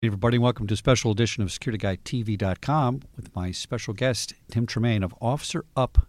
Hey everybody, welcome to a special edition of SecurityGuideTV.com with my special guest, Tim Tremaine of OfficerUp.us.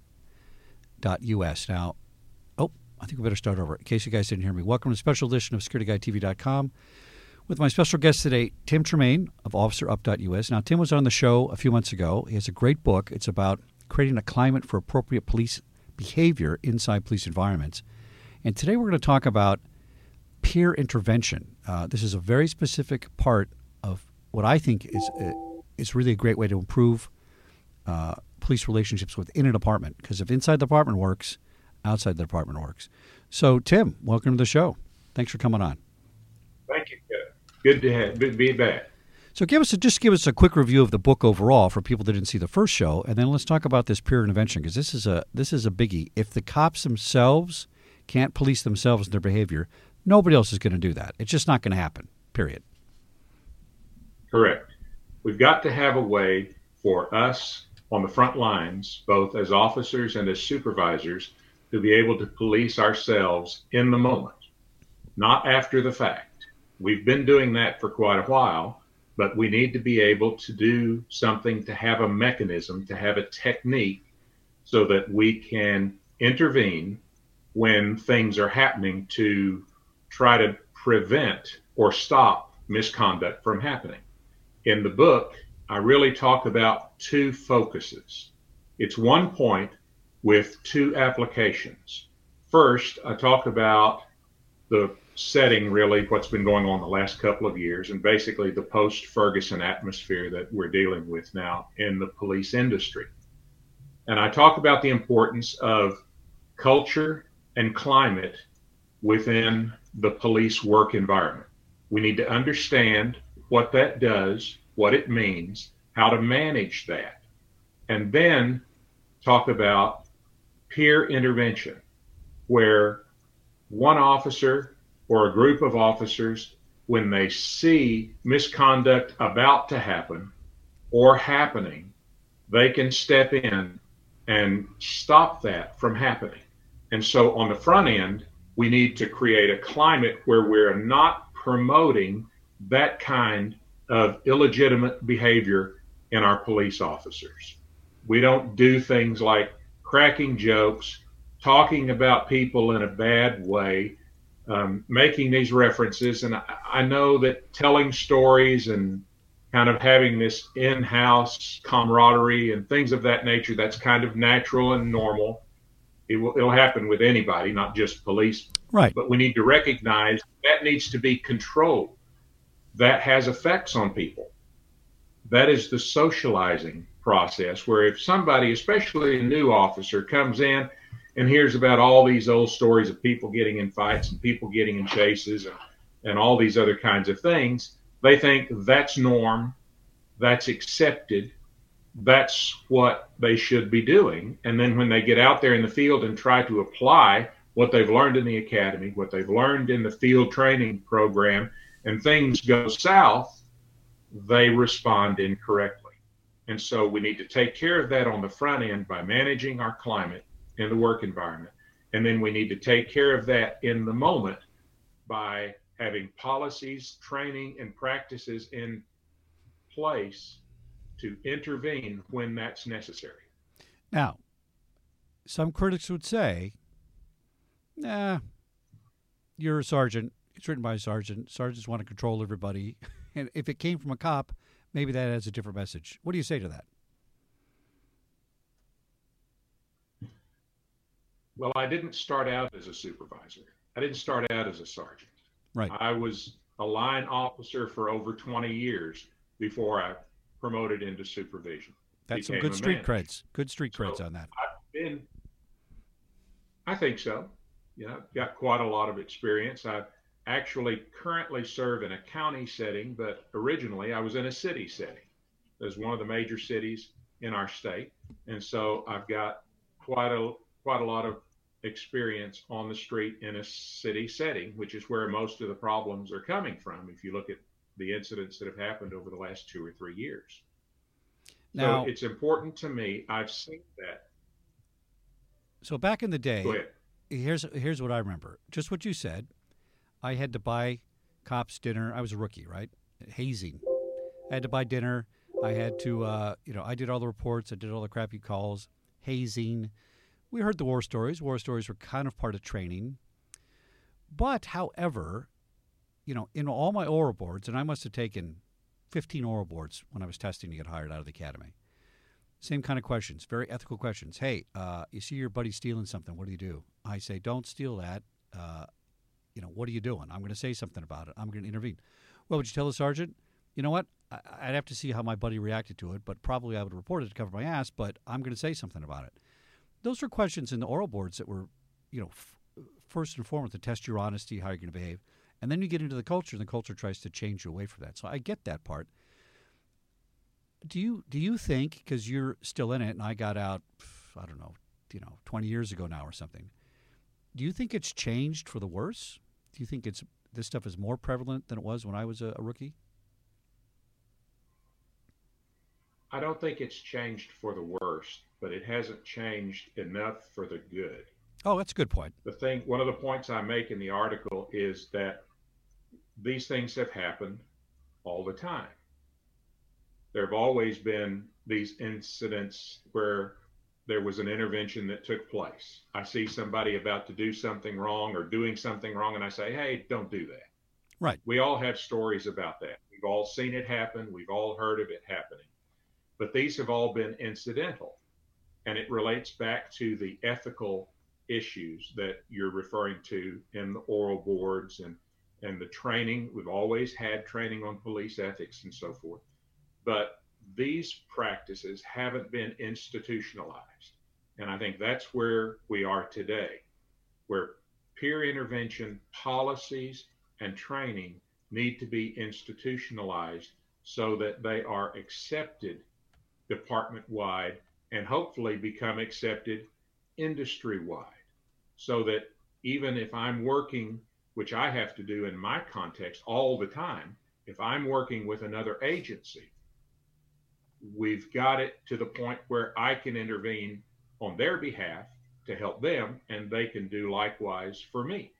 Now, I think we better start over in case you guys didn't hear me. Welcome to a special edition of SecurityGuideTV.com with my special guest today, Tim Tremaine of OfficerUp.us. Now, Tim was on the show a few months ago. He has a great book. It's about creating a climate for appropriate police behavior inside police environments. And today we're going to talk about peer intervention. This is a very specific part of what I think is really a great way to improve police relationships within a department. Because if inside the department works, outside the department works. So, Tim, welcome to the show. Thanks for coming on. Thank you. Good to be back. So, give us a quick review of the book overall for people that didn't see the first show, and then let's talk about this peer intervention because this is a biggie. If the cops themselves can't police themselves and their behavior, nobody else is going to do that. It's just not going to happen. Period. Correct. We've got to have a way for us on the front lines, both as officers and as supervisors, to be able to police ourselves in the moment, not after the fact. We've been doing that for quite a while, but we need to be able to do something, to have a mechanism, to have a technique so that we can intervene when things are happening to try to prevent or stop misconduct from happening. In the book, I really talk about two focuses. It's one point with two applications. First, I talk about the setting, really, what's been going on the last couple of years, and basically the post-Ferguson atmosphere that we're dealing with now in the police industry. And I talk about the importance of culture and climate within the police work environment. We need to understand what that does, what it means, how to manage that, and then talk about peer intervention, where one officer or a group of officers, when they see misconduct about to happen or happening, they can step in and stop that from happening. And so on the front end, we need to create a climate where we're not promoting that kind of illegitimate behavior in our police officers. We don't do things like cracking jokes, talking about people in a bad way, making these references. And I know that telling stories and kind of having this in-house camaraderie and things of that nature, that's kind of natural and normal. It'll happen with anybody, not just police. Right. But we need to recognize that needs to be controlled. That has effects on people. That is the socializing process, where if somebody, especially a new officer, comes in and hears about all these old stories of people getting in fights and people getting in chases and all these other kinds of things, they think that's norm, that's accepted, that's what they should be doing. And then when they get out there in the field and try to apply what they've learned in the academy, what they've learned in the field training program, and things go south, they respond incorrectly. And so we need to take care of that on the front end by managing our climate in the work environment. And then we need to take care of that in the moment by having policies, training, and practices in place to intervene when that's necessary. Now, some critics would say, you're a sergeant. It's written by a sergeant. Sergeants want to control everybody. And if it came from a cop, maybe that has a different message. What do you say to that? Well, I didn't start out as a supervisor. I didn't start out as a sergeant. Right. I was a line officer for over 20 years before I promoted into supervision. That's some good street creds. Good street creds on that. I think so. I've got quite a lot of experience. I actually currently serve in a county setting, but originally I was in a city setting. As one of the major cities in our state. And so I've got quite a lot of experience on the street in a city setting, which is where most of the problems are coming from. If you look at the incidents that have happened over the last 2 or 3 years. Now, so it's important to me. I've seen that. So back in the day, here's what I remember. Just what you said. I had to buy cops dinner. I was a rookie, right? Hazing. I had to buy dinner. I had to, I did all the reports. I did all the crappy calls, hazing. We heard the war stories. War stories were kind of part of training. But, however, in all my oral boards, and I must have taken 15 oral boards when I was testing to get hired out of the academy. Same kind of questions, very ethical questions. Hey, you see your buddy stealing something. What do you do? I say, don't steal that. What are you doing? I'm going to say something about it. I'm going to intervene. Well, would you tell the sergeant? You know what? I'd have to see how my buddy reacted to it, but probably I would report it to cover my ass, but I'm going to say something about it. Those were questions in the oral boards that were, first and foremost to test your honesty, how you're going to behave. And then you get into the culture, and the culture tries to change you away from that. So I get that part. Do you think, because you're still in it, and I got out, I don't know, 20 years ago now or something, do you think it's changed for the worse? Do you think this stuff is more prevalent than it was when I was a rookie? I don't think it's changed for the worst, but it hasn't changed enough for the good. Oh, that's a good point. One of the points I make in the article is that these things have happened all the time. There have always been these incidents where there was an intervention that took place. I see somebody about to do something wrong or doing something wrong, and I say, hey, don't do that. Right. We all have stories about that. We've all seen it happen. We've all heard of it happening. But these have all been incidental. And it relates back to the ethical issues that you're referring to in the oral boards and the training. We've always had training on police ethics and so forth. But these practices haven't been institutionalized. And I think that's where we are today, where peer intervention policies and training need to be institutionalized so that they are accepted department-wide and hopefully become accepted industry-wide, so that even if I'm working, which I have to do in my context all the time, if I'm working with another agency, we've got it to the point where I can intervene on their behalf to help them, and they can do likewise for me.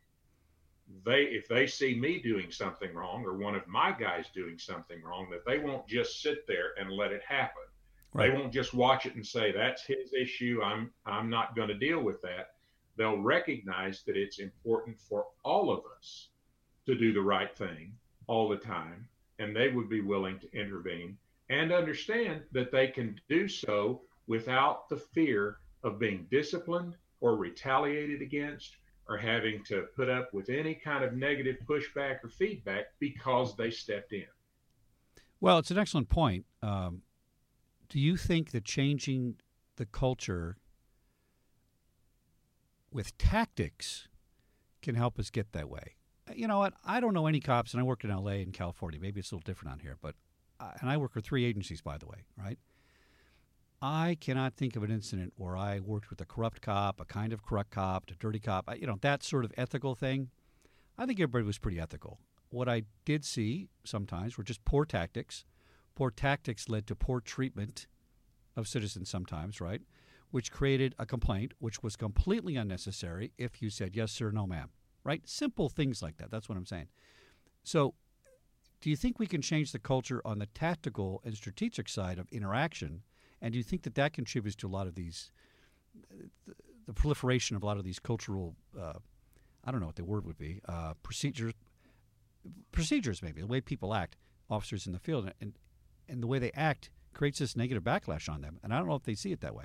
If they see me doing something wrong or one of my guys doing something wrong, that they won't just sit there and let it happen. Right. They won't just watch it and say, that's his issue, I'm not going to deal with that. They'll recognize that it's important for all of us to do the right thing all the time, and they would be willing to intervene and understand that they can do so without the fear of being disciplined or retaliated against or having to put up with any kind of negative pushback or feedback because they stepped in. Well, it's an excellent point. Do you think that changing the culture with tactics can help us get that way? You know what? I don't know any cops, and I worked in L.A. and California. Maybe it's a little different on here, but and I work for 3 agencies, by the way, right? I cannot think of an incident where I worked with a corrupt cop, a kind of corrupt cop, a dirty cop, that sort of ethical thing. I think everybody was pretty ethical. What I did see sometimes were just poor tactics. Poor tactics led to poor treatment of citizens sometimes, right? Which created a complaint, which was completely unnecessary if you said, yes, sir, no, ma'am, right? Simple things like that. That's what I'm saying. So do you think we can change the culture on the tactical and strategic side of interaction? And do you think that contributes to a lot of these, the proliferation of a lot of these cultural, I don't know what the word would be, procedures maybe, the way people act, officers in the field, and the way they act creates this negative backlash on them. And I don't know if they see it that way.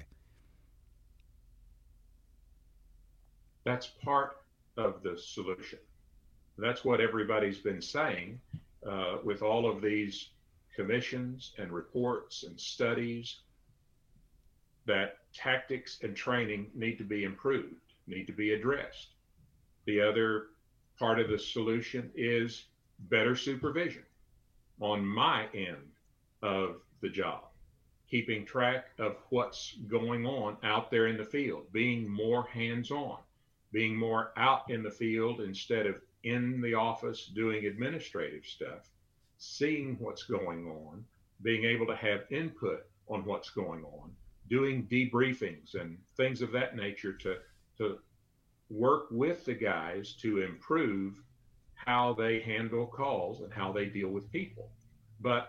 That's part of the solution. That's what everybody's been saying with all of these commissions and reports and studies, that tactics and training need to be improved, need to be addressed. The other part of the solution is better supervision on my end of the job, keeping track of what's going on out there in the field, being more hands-on, being more out in the field instead of in the office doing administrative stuff, seeing what's going on, being able to have input on what's going on, doing debriefings and things of that nature to work with the guys to improve how they handle calls and how they deal with people. But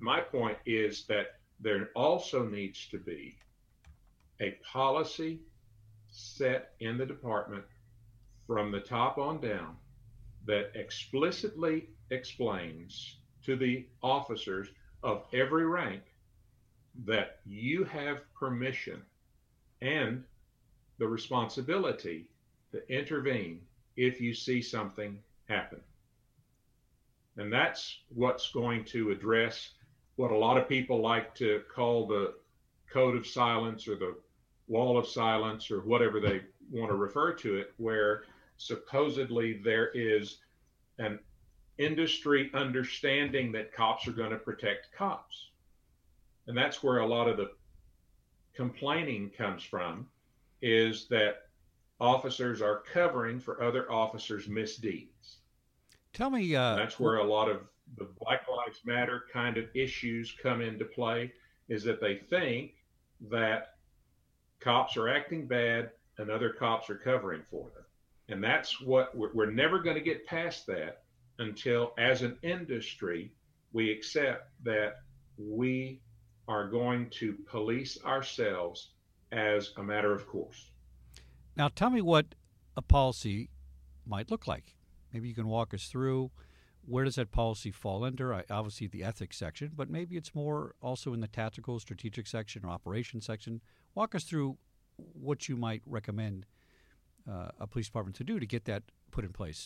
my point is that there also needs to be a policy set in the department from the top on down that explicitly explains to the officers of every rank that you have permission and the responsibility to intervene if you see something happen. And that's what's going to address what a lot of people like to call the code of silence or the wall of silence or whatever they want to refer to it, where supposedly there is an industry understanding that cops are going to protect cops. And that's where a lot of the complaining comes from, is that officers are covering for other officers' misdeeds. Tell me, that's where a lot of the Black Lives Matter kind of issues come into play, is that they think that cops are acting bad and other cops are covering for them. And that's what we're never going to get past that until, as an industry, we accept that we are going to police ourselves as a matter of course. Now, tell me what a policy might look like. Maybe you can walk us through where does that policy fall under? Obviously, the ethics section, but maybe it's more also in the tactical, strategic section or operations section. Walk us through what you might recommend a police department to do to get that put in place.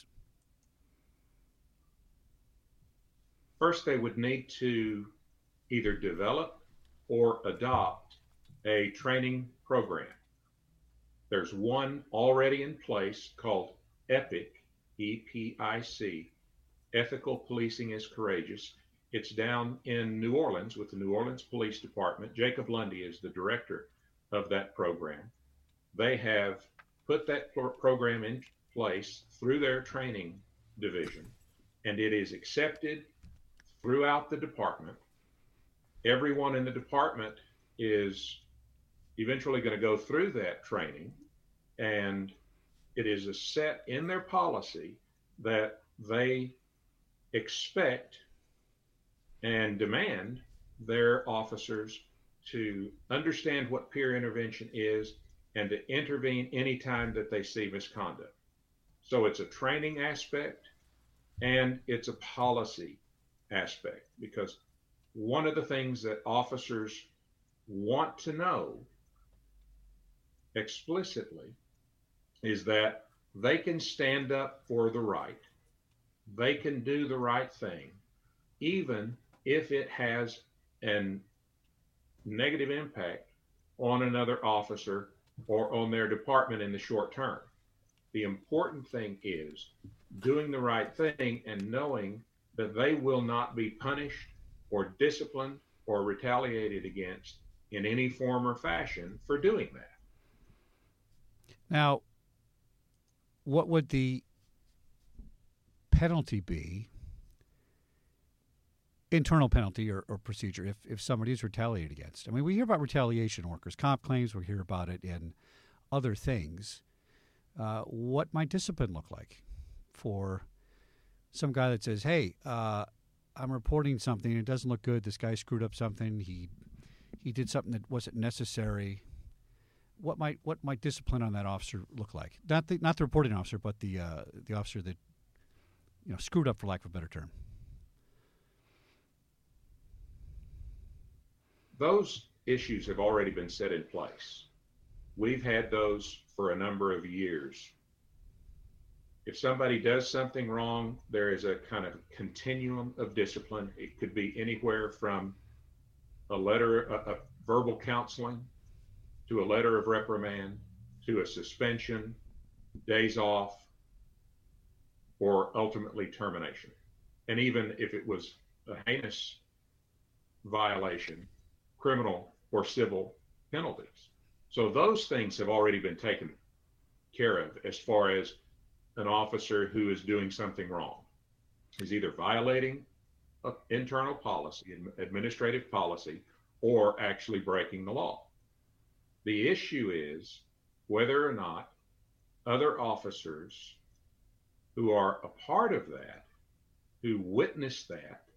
First, they would need to either develop or adopt a training program. There's one already in place called EPIC, EPIC, Ethical Policing is Courageous. It's down in New Orleans with the New Orleans Police Department. Jacob Lundy is the director of that program. They have put that program in place through their training division, and it is accepted throughout the department. Everyone in the department is eventually going to go through that training, and it is a set in their policy that they expect and demand their officers to understand what peer intervention is and to intervene anytime that they see misconduct. So it's a training aspect and it's a policy aspect, because one of the things that officers want to know explicitly is that they can stand up for the right. They can do the right thing, even if it has a negative impact on another officer or on their department in the short term. The important thing is doing the right thing and knowing that they will not be punished or disciplined or retaliated against in any form or fashion for doing that. Now, what would the penalty be, internal penalty or procedure, if somebody is retaliated against? I mean, we hear about retaliation, workers' comp claims, we hear about it in other things. What might discipline look like for some guy that says, hey, I'm reporting something, it doesn't look good, this guy screwed up something, he did something that wasn't necessary? What might discipline on that officer look like? Not the reporting officer, but the officer that screwed up, for lack of a better term. Those issues have already been set in place. We've had those for a number of years. If somebody does something wrong, there is a kind of continuum of discipline. It could be anywhere from a letter, a verbal counseling, to a letter of reprimand, to a suspension, days off, or ultimately termination. And even if it was a heinous violation, criminal or civil penalties. So those things have already been taken care of as far as an officer who is doing something wrong. He's either violating internal policy, administrative policy, or actually breaking the law. The issue is whether or not other officers who are a part of that, who witness that,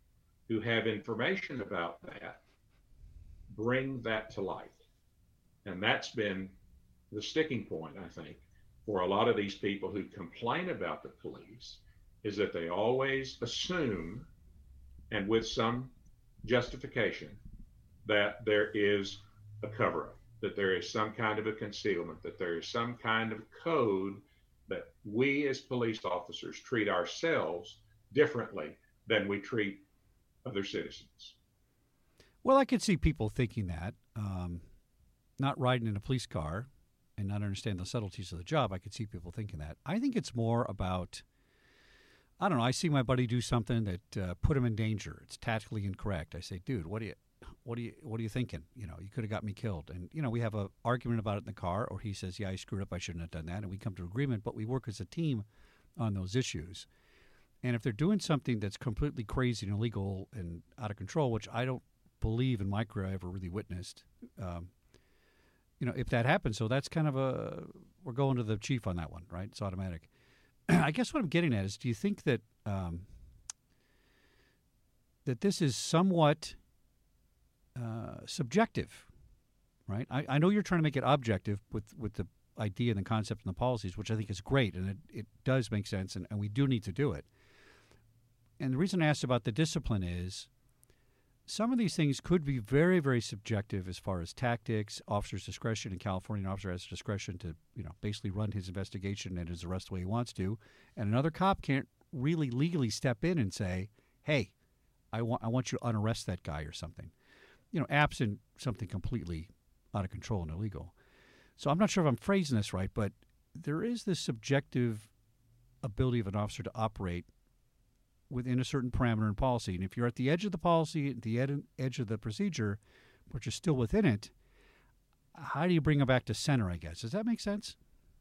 who have information about that bring that to light. And that's been the sticking point, I think, for a lot of these people who complain about the police, is that they always assume, and with some justification, that there is a cover up, that there is some kind of a concealment, that there is some kind of code that we as police officers treat ourselves differently than we treat other citizens. Well, I could see people thinking that, not riding in a police car and not understand the subtleties of the job. I could see people thinking that. I think it's more about, I don't know, I see my buddy do something that put him in danger. It's tactically incorrect. I say, dude, what are you thinking? You could have got me killed. And, we have an argument about it in the car, or he says, yeah, I screwed up. I shouldn't have done that. And we come to agreement, but we work as a team on those issues. And if they're doing something that's completely crazy and illegal and out of control, which I don't believe in my career I ever really witnessed, if that happens, so that's kind of we're going to the chief on that one, right? It's automatic. I guess what I'm getting at is, do you think that that this is somewhat subjective, right? I know you're trying to make it objective with the idea and the concept and the policies, which I think is great, and it does make sense, and we do need to do it. And the reason I asked about the discipline is some of these things could be very, very subjective as far as tactics, officer's discretion. In California, an officer has discretion to, basically run his investigation and his arrest the way he wants to. And another cop can't really legally step in and say, hey, I want you to unarrest that guy or something, absent something completely out of control and illegal. So I'm not sure if I'm phrasing this right, but there is this subjective ability of an officer to operate within a certain parameter and policy. And if you're at the edge of the policy, at the edge of the procedure, but you're still within it, how do you bring them back to center, I guess? Does that make sense?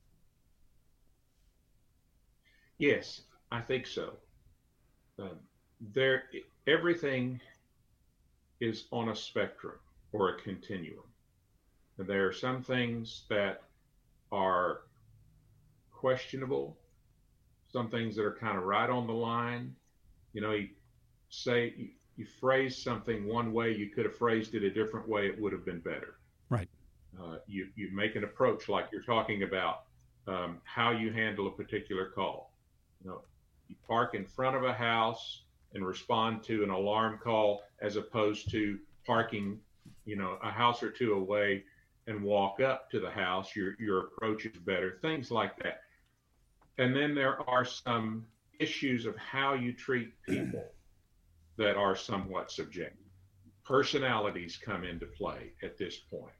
Yes, I think so. Everything is on a spectrum or a continuum. And there are some things that are questionable, some things that are kind of right on the line. You phrase something one way, you could have phrased it a different way, it would have been better. Right. You make an approach like you're talking about, how you handle a particular call. You park in front of a house and respond to an alarm call, as opposed to parking, a house or two away and walk up to the house. Your approach is better, things like that. And then there are some issues of how you treat people that are somewhat subjective. Personalities come into play at this point.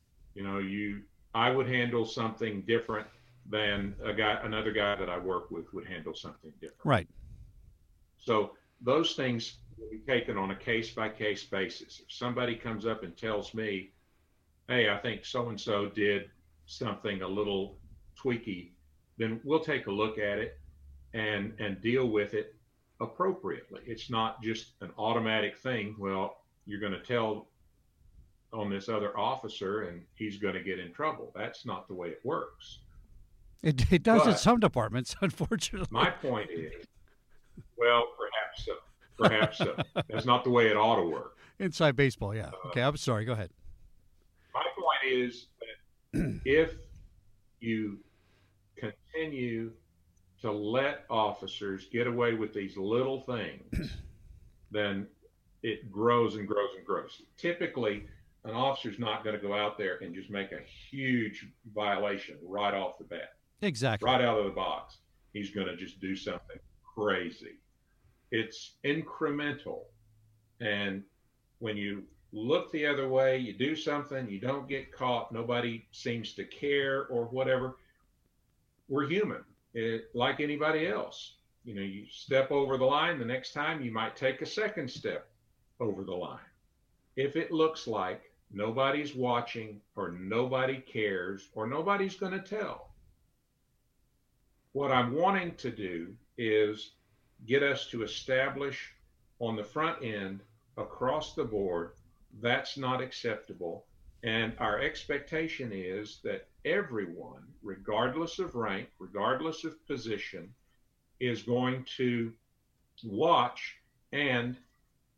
I would handle something different than another guy that I work with would handle something different. Right. So those things will be taken on a case-by-case basis. If somebody comes up and tells me, hey, I think so-and-so did something a little tweaky, then we'll take a look at it and deal with it appropriately. It's not just an automatic thing. Well, you're going to tell on this other officer and he's going to get in trouble. That's not the way it works. It does in some departments, unfortunately. My point is, well, perhaps so. Perhaps so. That's not the way it ought to work. Inside baseball, yeah. Okay, I'm sorry. Go ahead. My point is that if you continue to let officers get away with these little things, then it grows and grows and grows. Typically, an officer's not going to go out there and just make a huge violation right off the bat. Exactly. Right out of the box. He's going to just do something crazy. It's incremental. And when you look the other way, you do something, you don't get caught, nobody seems to care or whatever. We're human, like anybody else. You step over the line, the next time you might take a second step over the line. If it looks like nobody's watching or nobody cares or nobody's going to tell, what I'm wanting to do is get us to establish on the front end, across the board, that's not acceptable. And our expectation is that everyone, regardless of rank, regardless of position, is going to watch and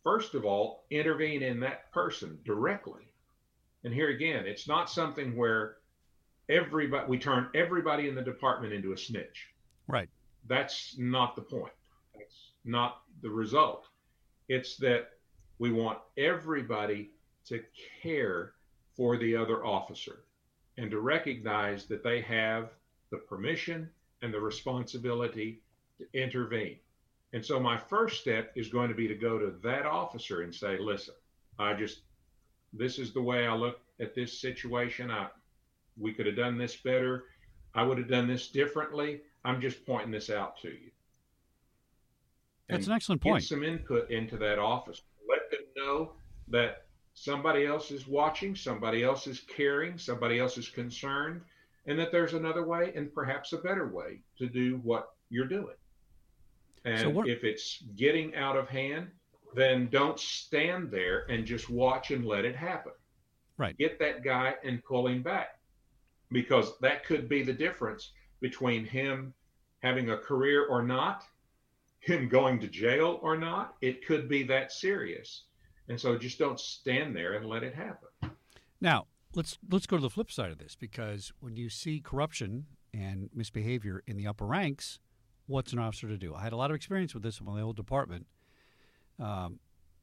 first of all, intervene in that person directly. And here again, it's not something where we turn everybody in the department into a snitch. Right. That's not the point. That's not the result. It's that we want everybody to care for the other officer and to recognize that they have the permission and the responsibility to intervene. And so my first step is going to be to go to that officer and say, listen, this is the way I look at this situation. We could have done this better. I would have done this differently. I'm just pointing this out to you. That's an excellent point. Get some input into that office. Let them know that somebody else is watching, somebody else is caring, somebody else is concerned, and that there's another way and perhaps a better way to do what you're doing. And if it's getting out of hand, then don't stand there and just watch and let it happen. Right. Get that guy and pull him back, because that could be the difference between him having a career or not, him going to jail or not. It could be that serious. And so just don't stand there and let it happen. Now, let's go to the flip side of this, because when you see corruption and misbehavior in the upper ranks, what's an officer to do? I had a lot of experience with this in my old department. I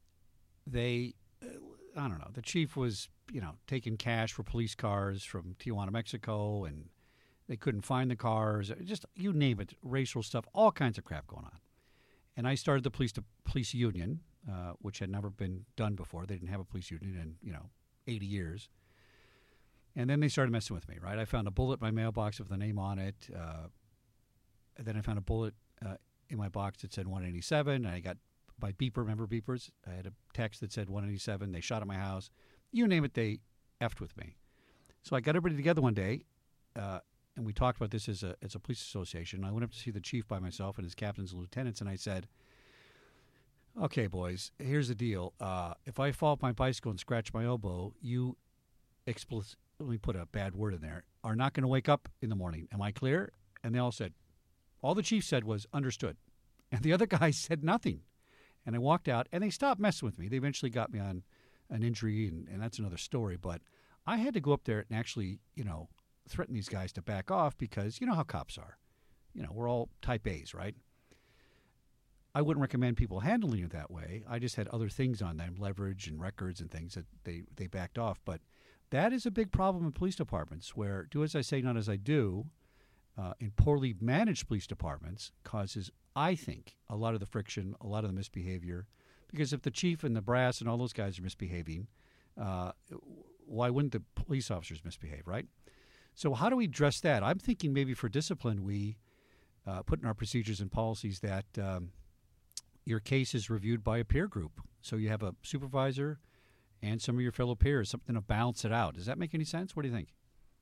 don't know, the chief was, taking cash for police cars from Tijuana, Mexico, and they couldn't find the cars. Just, you name it, racial stuff, all kinds of crap going on. And I started the police union, which had never been done before. They didn't have a police union in, 80 years. And then they started messing with me, right? I found a bullet in my mailbox with a name on it. And then I found a bullet in my box that said 187. And I got by beeper, remember beepers? I had a text that said 187. They shot at my house. You name it, they effed with me. So I got everybody together one day, and we talked about this as a police association. I went up to see the chief by myself and his captains and lieutenants, and I said, okay, boys, here's the deal. If I fall off my bicycle and scratch my elbow, you explicitly put a bad word in there, are not going to wake up in the morning. Am I clear? And they all said, all the chief said was, understood. And the other guy said nothing. And I walked out, and they stopped messing with me. They eventually got me on an injury, and that's another story. But I had to go up there and actually, threaten these guys to back off, because you know how cops are. We're all type A's, right? I wouldn't recommend people handling it that way. I just had other things on them, leverage and records and things that they backed off. But that is a big problem in police departments, where do as I say, not as I do, in poorly managed police departments causes, I think, a lot of the friction, a lot of the misbehavior. Because if the chief and the brass and all those guys are misbehaving, why wouldn't the police officers misbehave, right? So how do we address that? I'm thinking maybe for discipline we put in our procedures and policies that your case is reviewed by a peer group. So you have a supervisor and some of your fellow peers, something to balance it out. Does that make any sense? What do you think?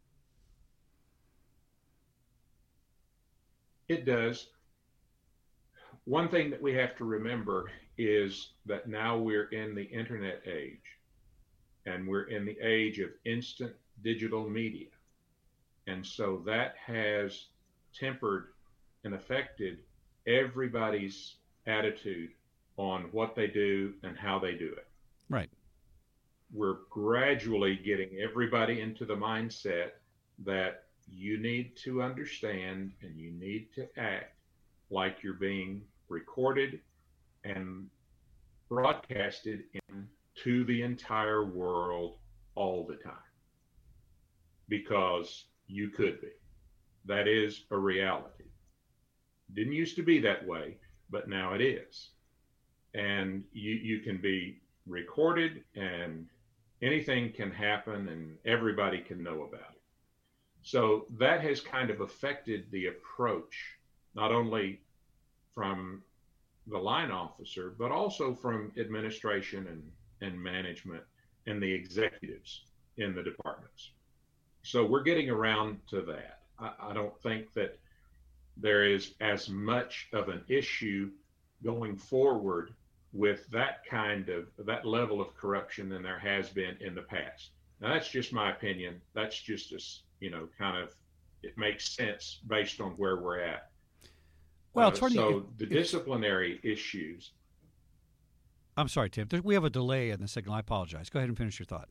It does. One thing that we have to remember is that now we're in the internet age, and we're in the age of instant digital media. And so that has tempered and affected everybody's attitude on what they do and how they do it. Right. We're gradually getting everybody into the mindset that you need to understand and you need to act like you're being recorded and broadcasted into the entire world all the time, because you could be. That is a reality. Didn't used to be that way, but now it is. And you can be recorded, and anything can happen, and everybody can know about it. So that has kind of affected the approach, not only from the line officer, but also from administration and management and the executives in the departments. So we're getting around to that. I don't think that there is as much of an issue going forward with that level of corruption than there has been in the past. Now, that's just my opinion. That's just it makes sense based on where we're at. Well, so the disciplinary issues. I'm sorry, Tim. We have a delay in the signal. I apologize. Go ahead and finish your thought.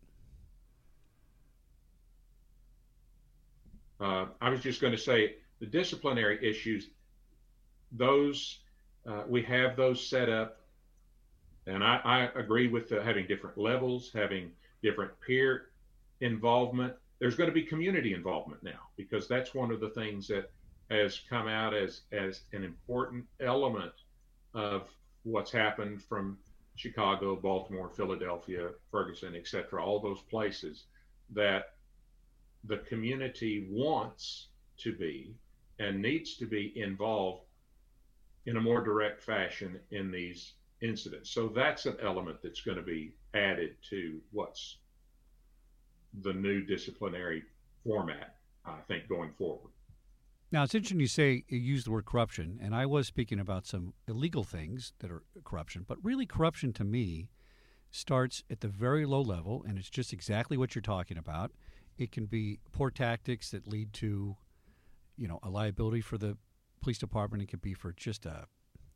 I was just going to say the disciplinary issues, those we have those set up, and I agree with having different levels, having different peer involvement. There's going to be community involvement now, because that's one of the things that has come out as an important element of what's happened from Chicago, Baltimore, Philadelphia, Ferguson, etc., all those places that the community wants to be and needs to be involved in a more direct fashion in these incidents. So that's an element that's going to be added to what's the new disciplinary format, I think, going forward. Now, it's interesting you use the word corruption, and I was speaking about some illegal things that are corruption, but really corruption to me starts at the very low level, and it's just exactly what you're talking about. It can be poor tactics that lead to, a liability for the police department. It could be for just an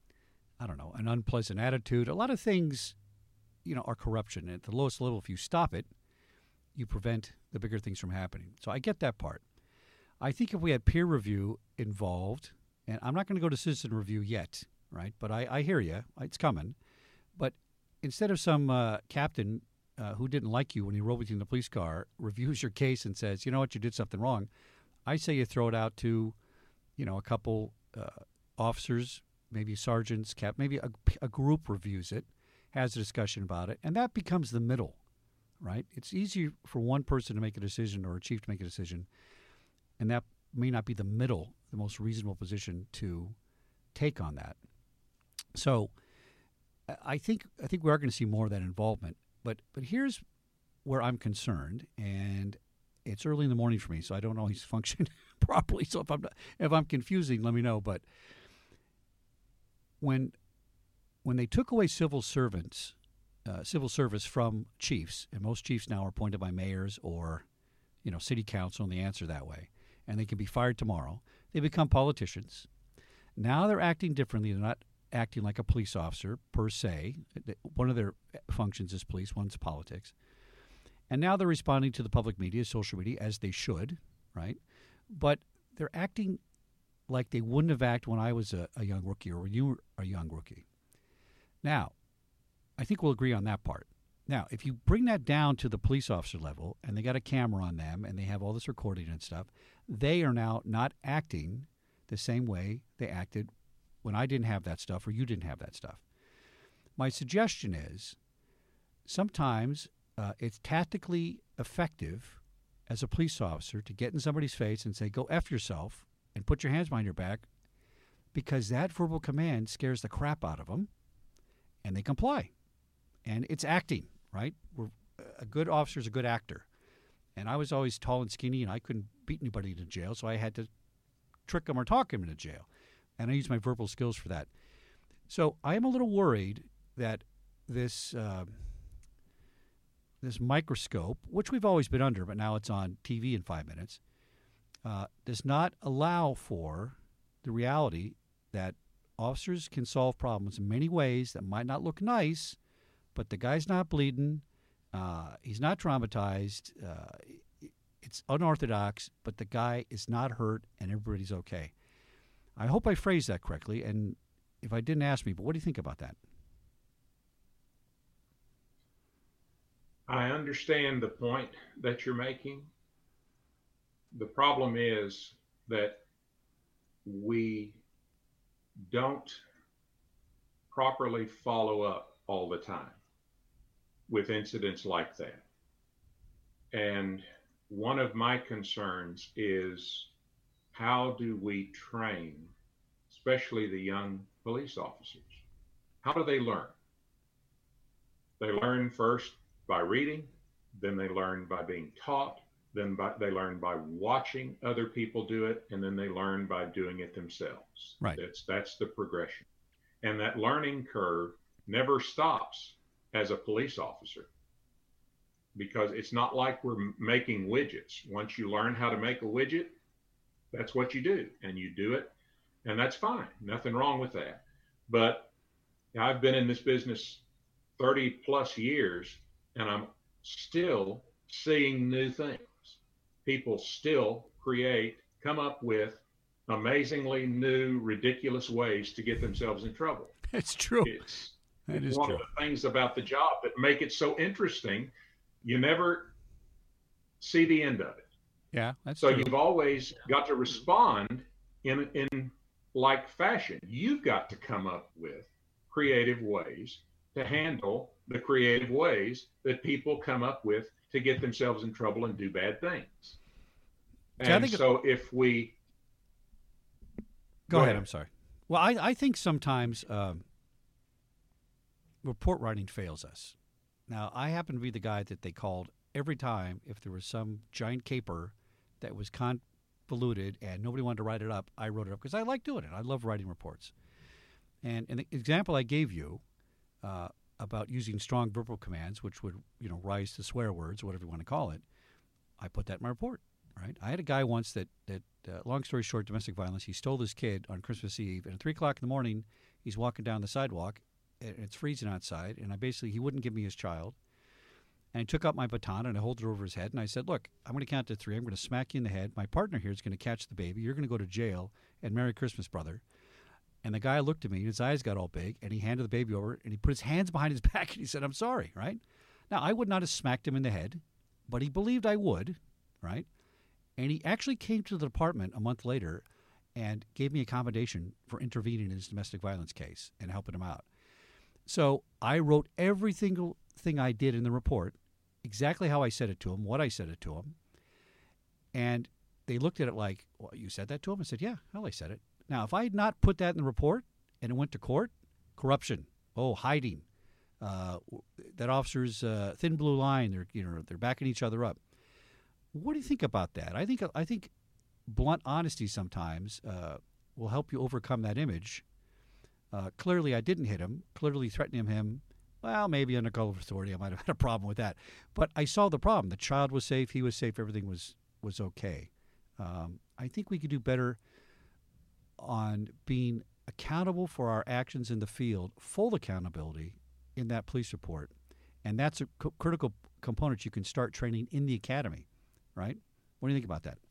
unpleasant attitude. A lot of things, are corruption. At the lowest level, if you stop it, you prevent the bigger things from happening. So I get that part. I think if we had peer review involved, and I'm not going to go to citizen review yet, right? But I hear you. It's coming. But instead of some captain who didn't like you when he rode with you in the police car reviews your case and says, you know what, you did something wrong, I say you throw it out to, a couple officers, maybe sergeants, maybe a group reviews it, has a discussion about it, and that becomes the middle, right? It's easy for one person to make a decision or a chief to make a decision, and that may not be the middle, the most reasonable position to take on that. So I think we are going to see more of that involvement. But here's where I'm concerned, and it's early in the morning for me, so I don't always function properly. So if I'm confusing, let me know. But when they took away civil service from chiefs, and most chiefs now are appointed by mayors or city council, and they answer that way, and they can be fired tomorrow. They become politicians. Now they're acting differently. They're not acting like a police officer per se. One of their functions is police, one's politics. And now they're responding to the public media, social media, as they should, right? But they're acting like they wouldn't have acted when I was a young rookie or when you were a young rookie. Now, I think we'll agree on that part. Now, if you bring that down to the police officer level and they got a camera on them and they have all this recording and stuff, they are now not acting the same way they acted when I didn't have that stuff or you didn't have that stuff. My suggestion is sometimes it's tactically effective as a police officer to get in somebody's face and say, go F yourself and put your hands behind your back, because that verbal command scares the crap out of them and they comply. And it's acting, right? A good officer is a good actor. And I was always tall and skinny, and I couldn't beat anybody into jail, so I had to trick them or talk them into jail. And I used my verbal skills for that. So I am a little worried that this microscope, which we've always been under, but now it's on TV in 5 minutes, does not allow for the reality that officers can solve problems in many ways that might not look nice, but the guy's not bleeding, he's not traumatized, it's unorthodox, but the guy is not hurt and everybody's okay. I hope I phrased that correctly, and if I didn't, ask me, but what do you think about that? I understand the point that you're making. The problem is that we don't properly follow up all the time with incidents like that. And one of my concerns is, how do we train, especially the young police officers? How do they learn? They learn first by reading, then they learn by being taught, then they learn by watching other people do it, and then they learn by doing it themselves. Right. That's the progression. And that learning curve never stops as a police officer, because it's not like we're making widgets. Once you learn how to make a widget, that's what you do, and you do it, and that's fine. Nothing wrong with that. But I've been in this business 30 plus years, and I'm still seeing new things. People still come up with amazingly new, ridiculous ways to get themselves in trouble. It's true. It's That is one true. of the things about the job that make it so interesting. You never see the end of it. Yeah, that's So true. you've always got to respond in like fashion. You've got to come up with creative ways to handle the creative ways that people come up with to get themselves in trouble and do bad things. See, And so if we go ahead. I'm sorry. Well, I think sometimes report writing fails us. Now, I happen to be the guy that they called every time if there was some giant caper that was convoluted and nobody wanted to write it up. I wrote it up because I like doing it. I love writing reports. And the example I gave you about using strong verbal commands, which would rise to swear words, whatever you want to call it, I put that in my report. Right? I had a guy once that long story short, domestic violence. He stole his kid on Christmas Eve, and at 3 o'clock in the morning, he's walking down the sidewalk, and it's freezing outside, and he wouldn't give me his child. And I took up my baton and I hold it over his head, and I said, "Look, I'm going to count to 3. I'm going to smack you in the head. My partner here is going to catch the baby. You're going to go to jail, and Merry Christmas, brother." And the guy looked at me, and his eyes got all big, and he handed the baby over, and he put his hands behind his back, and he said, "I'm sorry," right? Now, I would not have smacked him in the head, but he believed I would, right? And he actually came to the department a month later and gave me accommodation for intervening in his domestic violence case and helping him out. So I wrote every single thing I did in the report, exactly how I said it to him, what I said it to him. And they looked at it like, "Well, you said that to him?" I said, "Yeah, hell, I said it." Now, if I had not put that in the report and it went to court, corruption, hiding, that officer's thin blue line, they're backing each other up. What do you think about that? I think blunt honesty sometimes will help you overcome that image. Clearly, I didn't hit him. Clearly, threatening him, well, maybe under color of authority, I might have had a problem with that. But I saw the problem. The child was safe. He was safe. Everything was okay. I think we could do better on being accountable for our actions in the field, full accountability in that police report. And that's a critical component you can start training in the academy. Right? What do you think about that?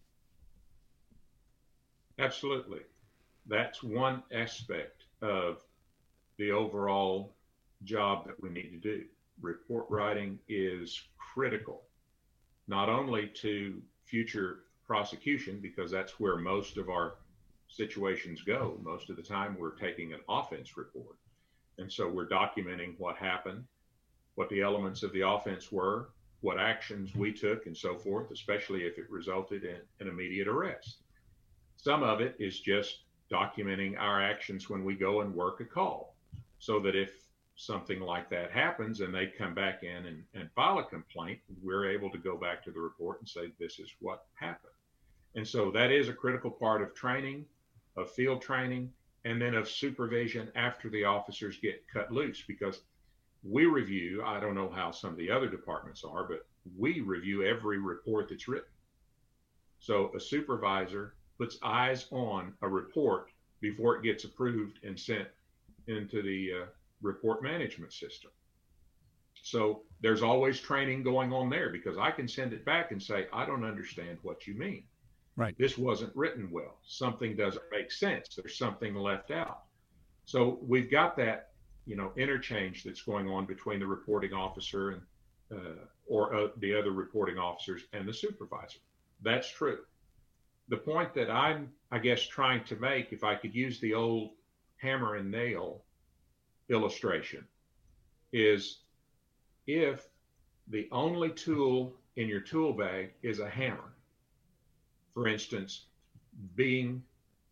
Absolutely. That's one aspect of the overall job that we need to do. Report writing is critical, not only to future prosecution, because that's where most of our situations go. Most of the time, we're taking an offense report. And so we're documenting what happened, what the elements of the offense were, what actions we took, and so forth, especially if it resulted in an immediate arrest. Some of it is just documenting our actions when we go and work a call, so that if something like that happens and they come back in and file a complaint, we're able to go back to the report and say, this is what happened. And so that is a critical part of training, of field training, and then of supervision after the officers get cut loose, because we review, I don't know how some of the other departments are, but we review every report that's written. So a supervisor puts eyes on a report before it gets approved and sent into the report management system. So there's always training going on there, because I can send it back and say, I don't understand what you mean. Right. This wasn't written well. Something doesn't make sense. There's something left out. So we've got that interchange that's going on between the reporting officer and or the other reporting officers and the supervisor. That's true. The point that I'm, I guess, trying to make, if I could use the old hammer and nail illustration, is if the only tool in your tool bag is a hammer, for instance, being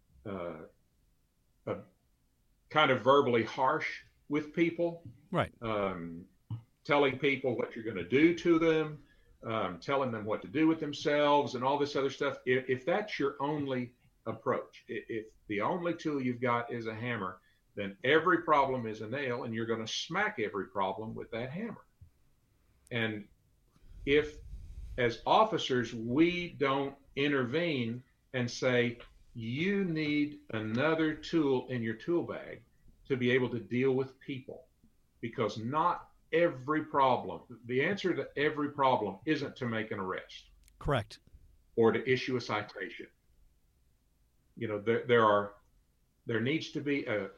kind of verbally harsh with people, right? Telling people what you're going to do to them, telling them what to do with themselves, and all this other stuff. If that's your only approach, if the only tool you've got is a hammer, then every problem is a nail, and you're going to smack every problem with that hammer. And if, as officers, we don't intervene and say, you need another tool in your tool bag to be able to deal with people, because not every problem. The answer to every problem isn't to make an arrest. Correct. Or to issue a citation. There needs to be a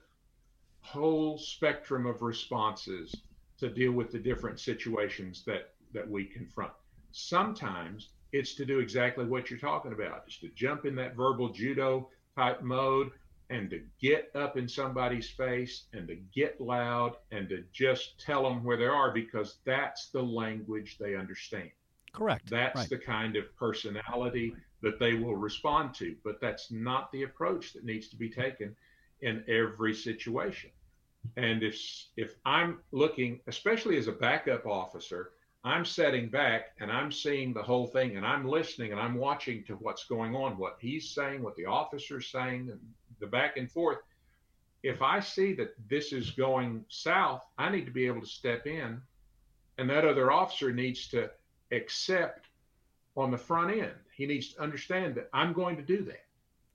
whole spectrum of responses to deal with the different situations that we confront. Sometimes it's to do exactly what you're talking about. It's to jump in that verbal judo type mode and to get up in somebody's face and to get loud and to just tell them where they are, because that's the language they understand. Correct. That's right. the kind of personality that they will respond to. But that's not the approach that needs to be taken in every situation. And if I'm looking, especially as a backup officer, I'm setting back and I'm seeing the whole thing and I'm listening and I'm watching to what's going on, what he's saying, what the officer's saying, and the back and forth. If I see that this is going south, I need to be able to step in, and that other officer needs to accept on the front end. He needs to understand that I'm going to do that.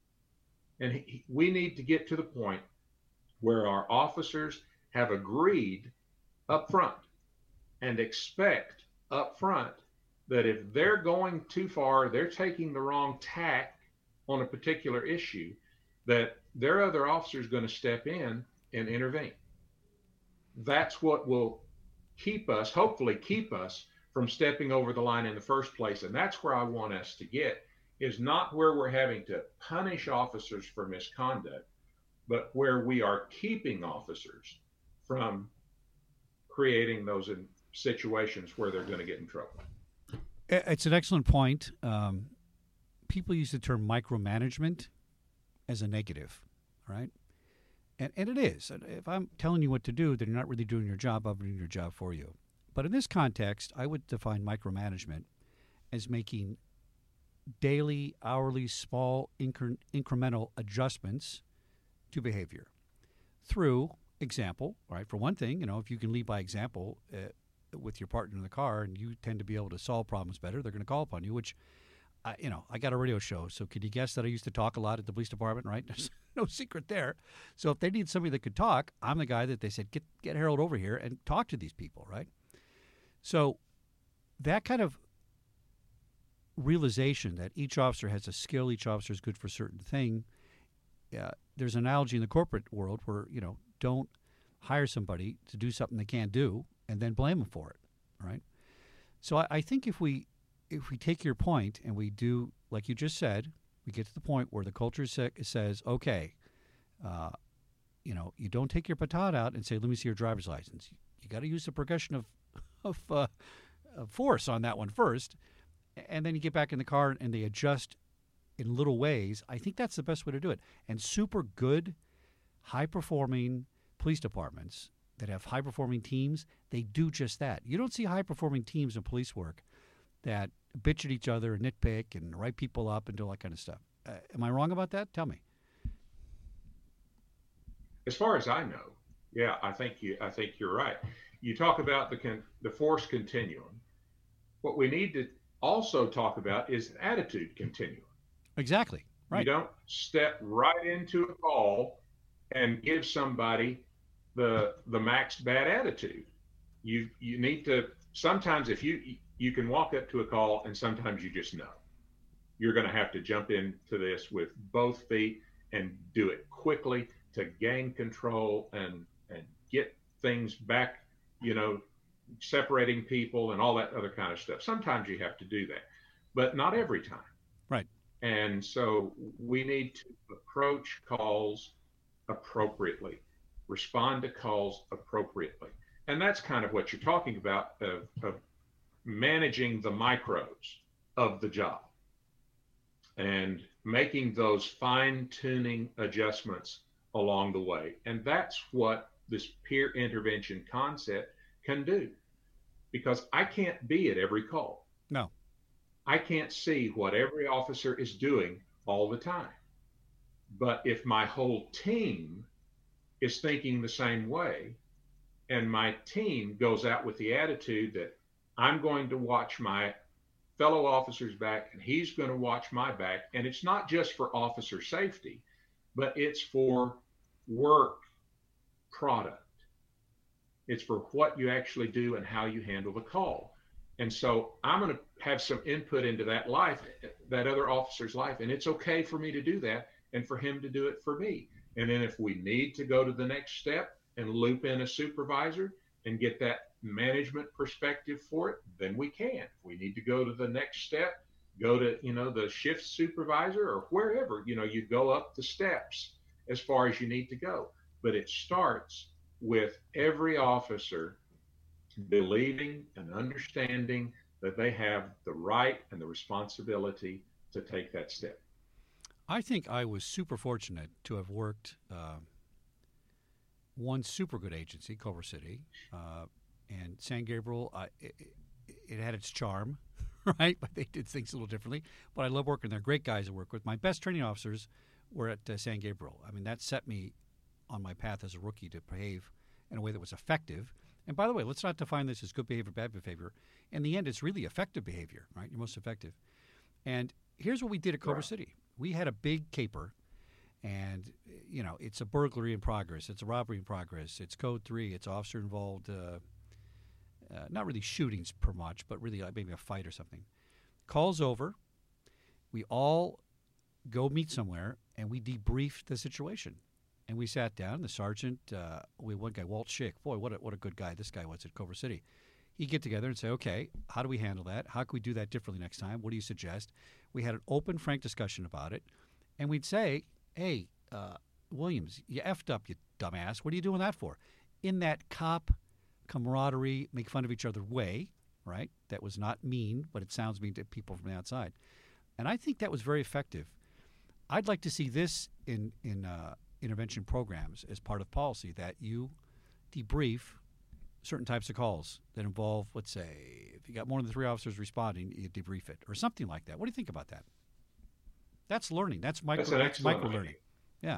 And we need to get to the point where our officers have agreed up front and expect up front that if they're going too far, they're taking the wrong tack on a particular issue, that their other officer is going to step in and intervene. That's what will hopefully keep us from stepping over the line in the first place. And that's where I want us to get, is not where we're having to punish officers for misconduct, but where we are keeping officers from creating those situations where they're going to get in trouble. It's an excellent point. People use the term micromanagement as a negative, right? And it is. If I'm telling you what to do, then you're not really doing your job. I'm doing your job for you. But in this context, I would define micromanagement as making daily, hourly, small, incremental adjustments to behavior through example. Right? For one thing, if you can lead by example with your partner in the car, and you tend to be able to solve problems better, they're going to call upon you. Which, I got a radio show, so could you guess that I used to talk a lot at the police department? Right? There's no secret there. So if they need somebody that could talk, I'm the guy that they said get Harold over here and talk to these people. Right? So that kind of realization that each officer has a skill, each officer is good for a certain thing. There's an analogy in the corporate world where, don't hire somebody to do something they can't do and then blame them for it, right? So I think if we take your point and we do, like you just said, we get to the point where the culture says, okay, you don't take your baton out and say, let me see your driver's license. You got to use the progression of force on that one first, and then you get back in the car and they adjust in little ways. I think that's the best way to do it. And super good, high-performing police departments that have high-performing teams, they do just that. You don't see high-performing teams in police work that bitch at each other and nitpick and write people up and do all that kind of stuff. Am I wrong about that? Tell me. As far as I know, yeah, I think you're right. You talk about the force continuum. What we need to also talk about is an attitude continuum. Exactly. Right. You don't step right into a call and give somebody the max bad attitude. You need to, sometimes if you can walk up to a call and sometimes you just know you're going to have to jump into this with both feet and do it quickly to gain control and get things back, separating people and all that other kind of stuff. Sometimes you have to do that, but not every time. Right. And so we need to approach calls appropriately, respond to calls appropriately. And that's kind of what you're talking about of managing the micros of the job and making those fine-tuning adjustments along the way. And that's what this peer intervention concept can do, because I can't be at every call. No. I can't see what every officer is doing all the time. But if my whole team is thinking the same way, and my team goes out with the attitude that I'm going to watch my fellow officer's back and he's going to watch my back, and it's not just for officer safety, but it's for work product. It's for what you actually do and how you handle the call. And so I'm going to have some input into that life, that other officer's life. And it's okay for me to do that and for him to do it for me. And then if we need to go to the next step and loop in a supervisor and get that management perspective for it, then we can. If we need to go to the next step, go to, the shift supervisor or wherever, you go up the steps as far as you need to go. But it starts with every officer believing and understanding that they have the right and the responsibility to take that step. I think I was super fortunate to have worked one super good agency, Culver City, and San Gabriel. It had its charm, right? But they did things a little differently. But I love working there. Great guys to work with. My best training officers were at San Gabriel. I mean, that set me on my path as a rookie to behave in a way that was effective. And by the way, let's not define this as good behavior, bad behavior. In the end, it's really effective behavior, right? You're most effective. And here's what we did at Culver City. We had a big caper, and, it's a burglary in progress. It's a robbery in progress. It's code 3. It's officer-involved, not really shootings per much, but really maybe a fight or something. Call's over. We all go meet somewhere, and we debriefed the situation. And we sat down. The sergeant, we had one guy, Walt Schick. Boy, what a good guy this guy was at Culver City. He'd get together and say, okay, how do we handle that? How can we do that differently next time? What do you suggest? We had an open, frank discussion about it. And we'd say, hey, Williams, you effed up, you dumbass. What are you doing that for? In that cop camaraderie, make fun of each other way, right? That was not mean, but it sounds mean to people from the outside. And I think that was very effective. I'd like to see this in intervention programs as part of policy, that you debrief certain types of calls that involve, let's say, if you got more than 3 officers responding, you debrief it or something like that. What do you think about that? That's learning. That's micro learning. Yeah.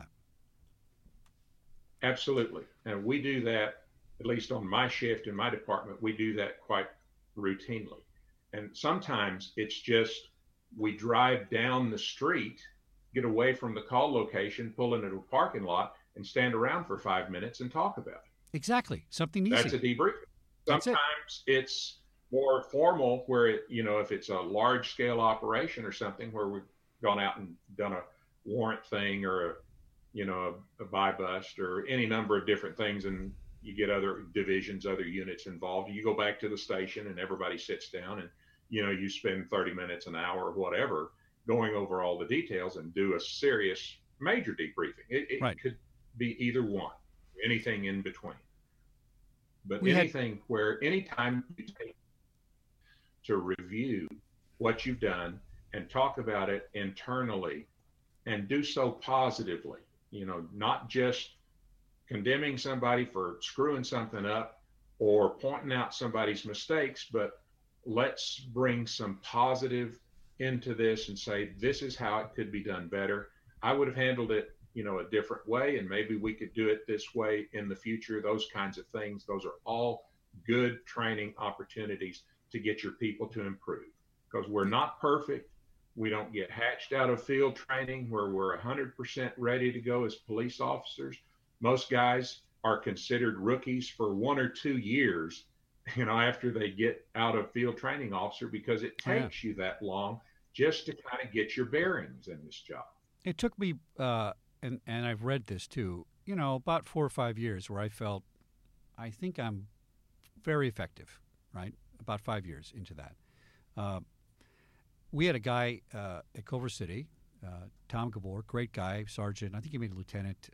Absolutely. And we do that, at least on my shift in my department, we do that quite routinely. And sometimes it's just we drive down the street, get away from the call location, pull into a parking lot, and stand around for 5 minutes and talk about it. Exactly. Something easy. That's a debriefing. Sometimes it's more formal where, if it's a large scale operation or something where we've gone out and done a warrant thing or a buy bust or any number of different things, and you get other divisions, other units involved. You go back to the station and everybody sits down and, you spend 30 minutes, an hour, or whatever, going over all the details and do a serious major debriefing. It right. could be either one, anything in between. But where anytime you take to review what you've done and talk about it internally and do so positively, not just condemning somebody for screwing something up or pointing out somebody's mistakes, but let's bring some positive into this and say, this is how it could be done better. I would have handled it, a different way, and maybe we could do it this way in the future. Those kinds of things. Those are all good training opportunities to get your people to improve, because we're not perfect. We don't get hatched out of field training where we're 100% ready to go as police officers. Most guys are considered rookies for 1 or 2 years, after they get out of field training officer, because it takes you that long just to kind of get your bearings in this job. It took me, and I've read this too, about 4 or 5 years where I felt, I think I'm very effective, right? About 5 years into that. We had a guy at Culver City, Tom Gabor, great guy, sergeant. I think he made a lieutenant.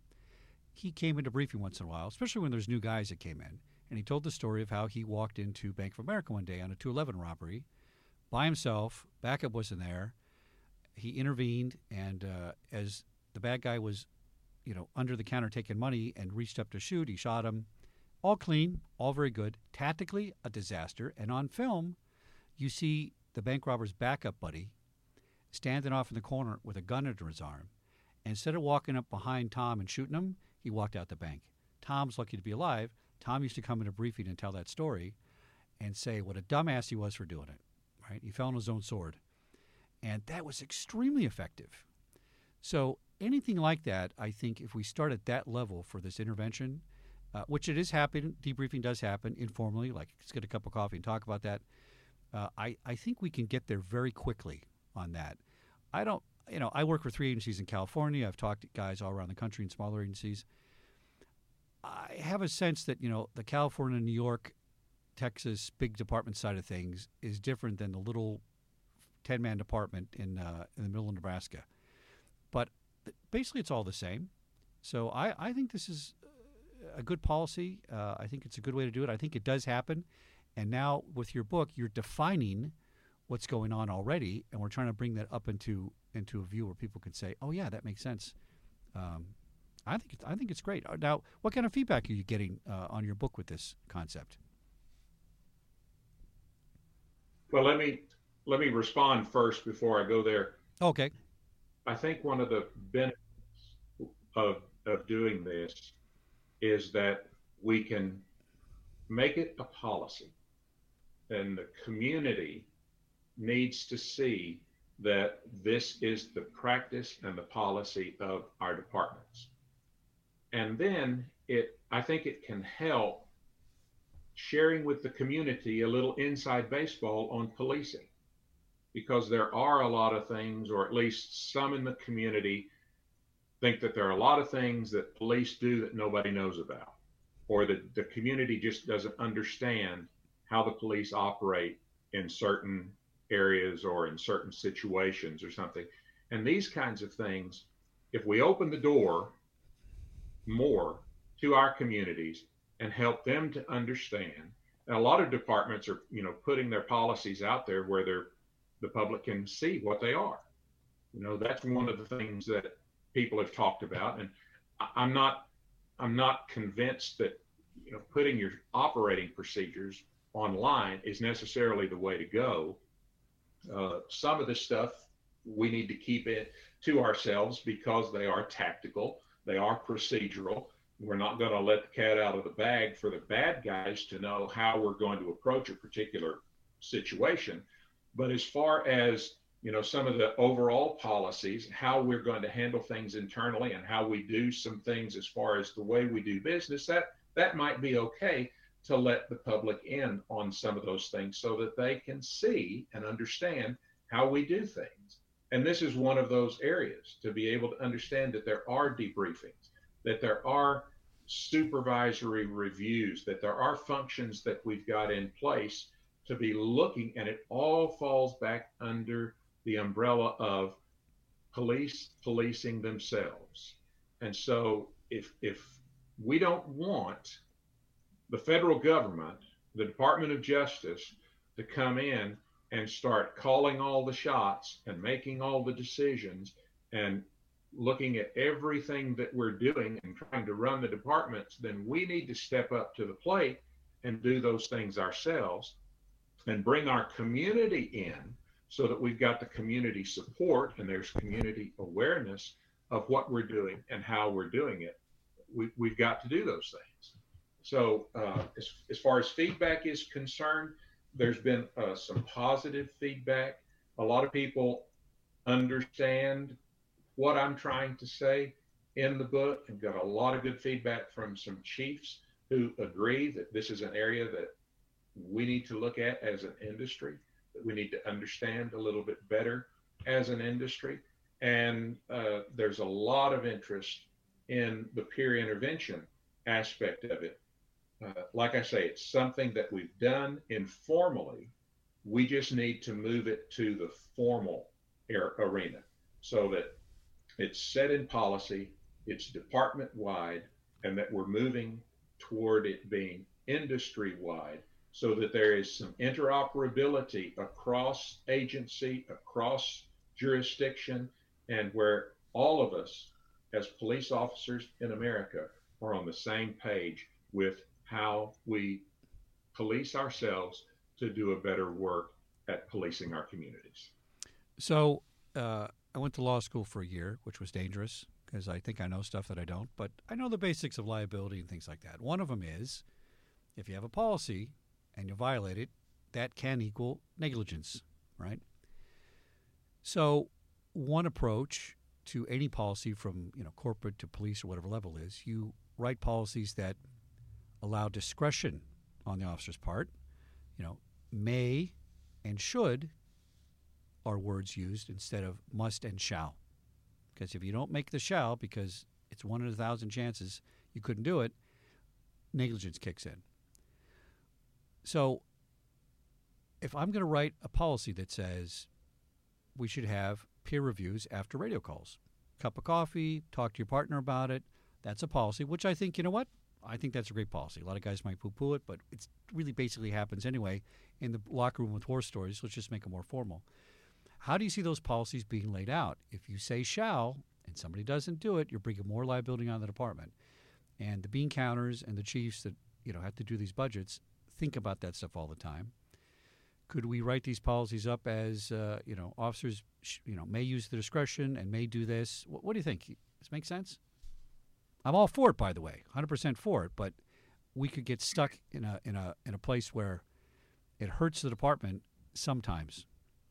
He came into briefing once in a while, especially when there's new guys that came in. And he told the story of how he walked into Bank of America one day on a 211 robbery by himself. Backup wasn't there. He intervened, and as the bad guy was, under the counter taking money and reached up to shoot, he shot him. All clean, all very good. Tactically, a disaster. And on film, you see the bank robber's backup buddy standing off in the corner with a gun under his arm. And instead of walking up behind Tom and shooting him, he walked out the bank. Tom's lucky to be alive. Tom used to come in a briefing and tell that story and say what a dumbass he was for doing it, right? He fell on his own sword. And that was extremely effective. So anything like that, I think if we start at that level for this intervention, which it is happening. Debriefing does happen informally, like let's get a cup of coffee and talk about that. I think we can get there very quickly on that. I don't, I work for 3 agencies in California. I've talked to guys all around the country in smaller agencies. I have a sense that, the California, New York, Texas big department side of things is different than the little 10-man department in the middle of Nebraska. But basically it's all the same. So I think this is a good policy. I think it's a good way to do it. I think it does happen. And now with your book, you're defining what's going on already, and we're trying to bring that up into a view where people can say, "Oh yeah, that makes sense." I think it's great. Now, what kind of feedback are you getting on your book with this concept? Well, let me respond first before I go there. Okay. I think one of the benefits of doing this is that we can make it a policy, and the community needs to see that this is the practice and the policy of our departments. And then I think it can help sharing with the community a little inside baseball on policing, because there are a lot of things, or at least some in the community think that there are a lot of things that police do that nobody knows about, or that the community just doesn't understand how the police operate in certain areas or in certain situations or something. And these kinds of things, if we open the door more to our communities and help them to understand, and a lot of departments are, putting their policies out there where the public can see what they are. That's one of the things that people have talked about. And I'm not convinced that, putting your operating procedures online is necessarily the way to go. Some of this stuff we need to keep it to ourselves because they are tactical, they are procedural. We're not going to let the cat out of the bag for the bad guys to know how we're going to approach a particular situation. But as far as, some of the overall policies, how we're going to handle things internally and how we do some things as far as the way we do business, that might be okay to let the public in on some of those things so that they can see and understand how we do things. And this is one of those areas, to be able to understand that there are debriefings, that there are supervisory reviews, that there are functions that we've got in place to be looking, and it all falls back under the umbrella of policing themselves. And so if we don't want the federal government, the Department of Justice, to come in and start calling all the shots and making all the decisions and looking at everything that we're doing and trying to run the departments, then we need to step up to the plate and do those things ourselves and bring our community in so that we've got the community support and there's community awareness of what we're doing and how we're doing it. We've got to do those things. So as far as feedback is concerned, there's been some positive feedback. A lot of people understand what I'm trying to say in the book, and got a lot of good feedback from some chiefs who agree that this is an area that we need to look at as an industry, that we need to understand a little bit better as an industry. And there's a lot of interest in the peer intervention aspect of it. Like I say, it's something that we've done informally. We just need to move it to the formal arena so that it's set in policy, it's department wide, and that we're moving toward it being industry wide so that there is some interoperability across agency, across jurisdiction, and where all of us as police officers in America are on the same page with how we police ourselves to do a better work at policing our communities. So I went to law school for a year, which was dangerous because I think I know stuff that I don't, but I know the basics of liability and things like that. One of them is if you have a policy and you violate it, that can equal negligence, right? So one approach to any policy from corporate to police or whatever level is, you write policies that allow discretion on the officer's part. May and should are words used instead of must and shall. Because if you don't make the shall, because it's 1 in 1,000 chances you couldn't do it, negligence kicks in. So if I'm going to write a policy that says we should have peer reviews after radio calls, cup of coffee, talk to your partner about it, that's a policy, which I think, I think that's a great policy. A lot of guys might poo-poo it, but it really basically happens anyway in the locker room with horror stories. Let's just make it more formal. How do you see those policies being laid out? If you say shall and somebody doesn't do it, you're bringing more liability on the department. And the bean counters and the chiefs that have to do these budgets think about that stuff all the time. Could we write these policies up as officers may use the discretion and may do this? What do you think? Does this make sense? I'm all for it, by the way, 100% for it. But we could get stuck in a place where it hurts the department sometimes.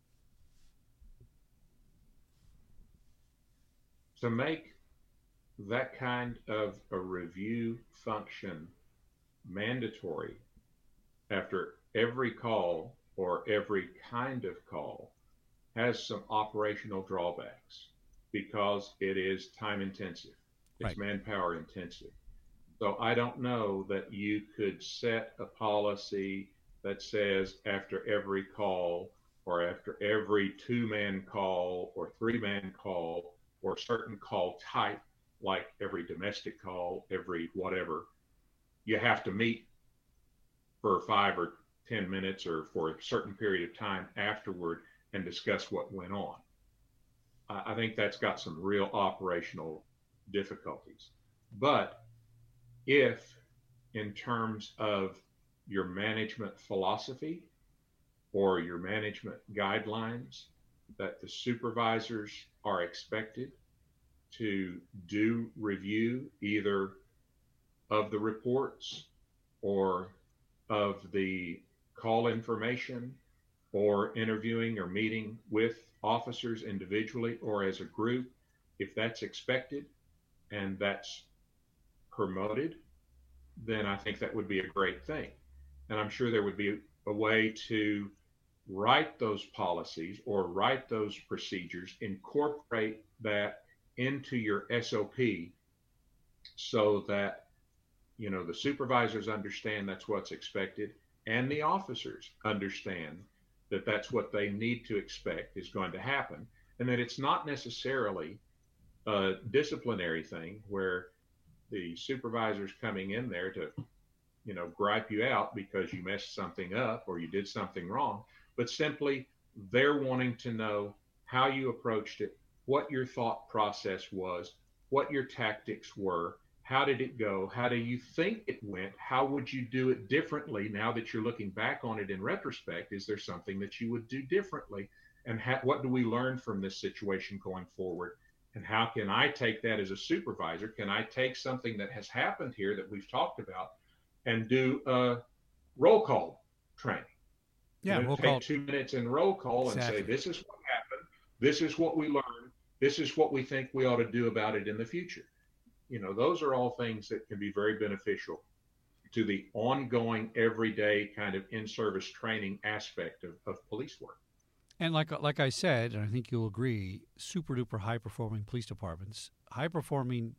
To make that kind of a review function mandatory after every call or every kind of call has some operational drawbacks because it is time intensive. It's manpower intensive. So I don't know that you could set a policy that says after every call or after every 2-man call or 3-man call or certain call type, like every domestic call, every whatever, you have to meet for 5 or 10 minutes or for a certain period of time afterward and discuss what went on. I think that's got some real operational difficulties. But if in terms of your management philosophy or your management guidelines that the supervisors are expected to do review either of the reports or of the call information or interviewing or meeting with officers individually or as a group, if that's expected and that's promoted, then I think that would be a great thing. And I'm sure there would be a way to write those policies or write those procedures, incorporate that into your SOP so that, the supervisors understand that's what's expected and the officers understand that that's what they need to expect is going to happen. And that it's not necessarily a disciplinary thing where the supervisor's coming in there to, gripe you out because you messed something up or you did something wrong, but simply they're wanting to know how you approached it, what your thought process was, what your tactics were, how did it go, how do you think it went, how would you do it differently now that you're looking back on it in retrospect? Is there something that you would do differently? And what do we learn from this situation going forward? And how can I take that as a supervisor? Can I take something that has happened here that we've talked about and do a roll call training? Yeah, roll take call. 2 minutes in roll call and say, this is what happened. This is what we learned. This is what we think we ought to do about it in the future. Those are all things that can be very beneficial to the ongoing, everyday kind of in-service training aspect of police work. And like I said, and I think you'll agree, super-duper high-performing police departments, high-performing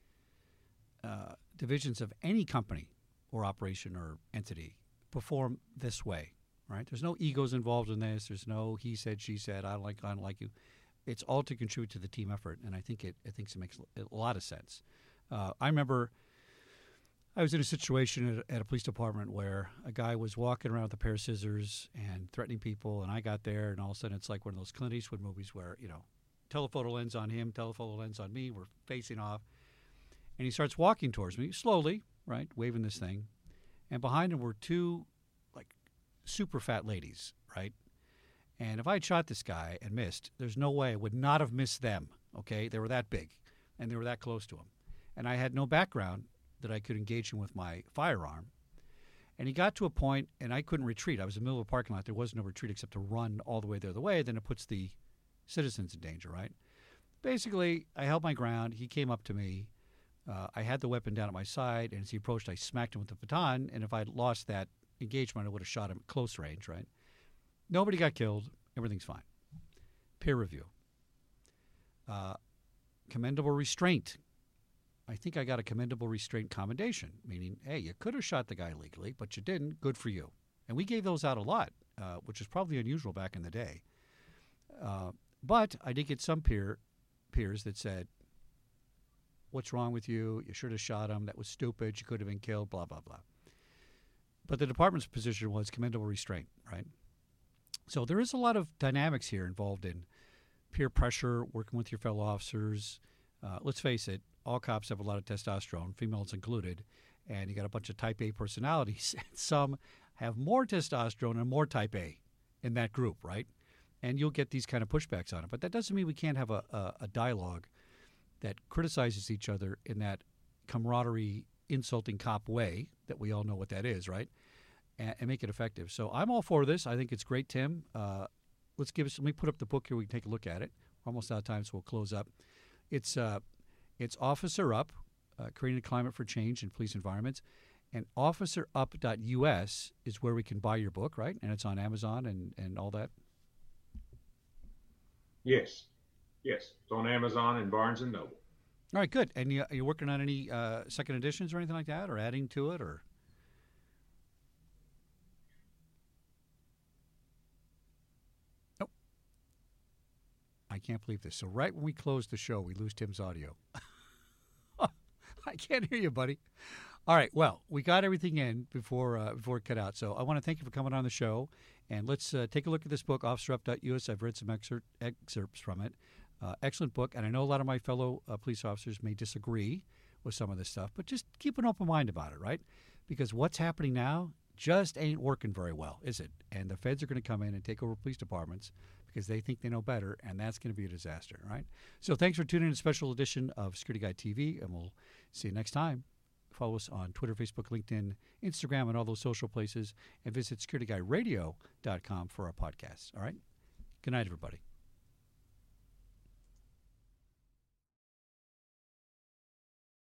divisions of any company or operation or entity perform this way, right? There's no egos involved in this. There's no he said, she said, I don't like you. It's all to contribute to the team effort, and I think it makes a lot of sense. I remember I was in a situation at a police department where a guy was walking around with a pair of scissors and threatening people, and I got there, and all of a sudden it's like one of those Clint Eastwood movies where, telephoto lens on him, telephoto lens on me, we're facing off, and he starts walking towards me slowly, right, waving this thing, and behind him were two, super fat ladies, right? And if I had shot this guy and missed, there's no way I would not have missed them, okay? They were that big, and they were that close to him. And I had no background that I could engage him with my firearm. And he got to a point, and I couldn't retreat. I was in the middle of a parking lot. There was no retreat except to run all the way the other way. Then it puts the citizens in danger, right? Basically, I held my ground. He came up to me. I had the weapon down at my side, and as he approached, I smacked him with the baton. And if I'd lost that engagement, I would have shot him at close range, right? Nobody got killed. Everything's fine. Peer review. Commendable restraint. I think I got a commendable restraint commendation, meaning, hey, you could have shot the guy legally, but you didn't. Good for you. And we gave those out a lot, which is probably unusual back in the day. But I did get some peers that said, what's wrong with you? You should have shot him. That was stupid. You could have been killed, blah, blah, blah. But the department's position was commendable restraint, right? So there is a lot of dynamics here involved in peer pressure, working with your fellow officers. Let's face it, all cops have a lot of testosterone, females included, and you got a bunch of type A personalities. Some have more testosterone and more type A in that group, right? And you'll get these kind of pushbacks on it. But that doesn't mean we can't have a dialogue that criticizes each other in that camaraderie, insulting cop way that we all know what that is, right? And make it effective. So I'm all for this. I think it's great, Tim. Let me put up the book here. We can take a look at it. We're almost out of time, so we'll close up. It's Officer Up, Creating a Climate for Change in Police Environments. And officerup.us is where we can buy your book, right? And it's on Amazon and all that. Yes. It's on Amazon and Barnes & Noble. All right, good. And you working on any second editions or anything like that, or adding to it, or? Nope. I can't believe this. So right when we close the show, we lose Tim's audio. I can't hear you, buddy. All right. Well, we got everything in before it cut out. So I want to thank you for coming on the show. And let's take a look at this book, officerup.us. I've read some excerpts from it. Excellent book. And I know a lot of my fellow police officers may disagree with some of this stuff, but just keep an open mind about it, right? Because what's happening now just ain't working very well, is it? And the feds are going to come in and take over police departments because they think they know better, and that's going to be a disaster, right? So thanks for tuning in to a special edition of Security Guy TV, and we'll see you next time. Follow us on Twitter, Facebook, LinkedIn, Instagram, and all those social places, and visit securityguyradio.com for our podcasts, all right? Good night, everybody.